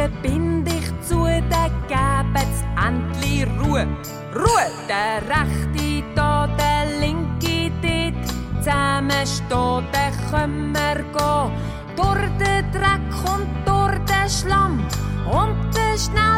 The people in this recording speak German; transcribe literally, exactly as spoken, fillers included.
Augen bind ich zu, dann gebt's endlich Ruhe. Ruhe, der rechte da, der linke dort. Zusammenstehen, dann können wir gehen. Durch den Dreck und durch den Schlamm und den Schnee.